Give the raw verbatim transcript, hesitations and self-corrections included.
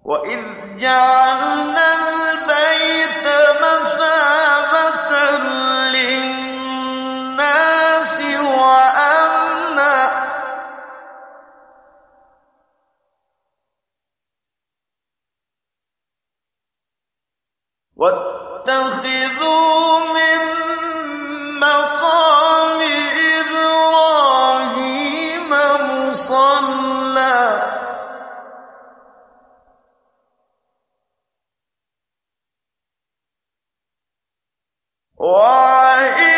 وَإِذْ جَعَلْنَا الْبَيْتَ مَثَابَةً لِّلنَّاسِ وَأَمْنًا ۚ وَاتَّخِذُوا مِن مَّقَامِ إِبْرَاهِيمَ مُصَلًّى ۖ وَعَهِدْنَا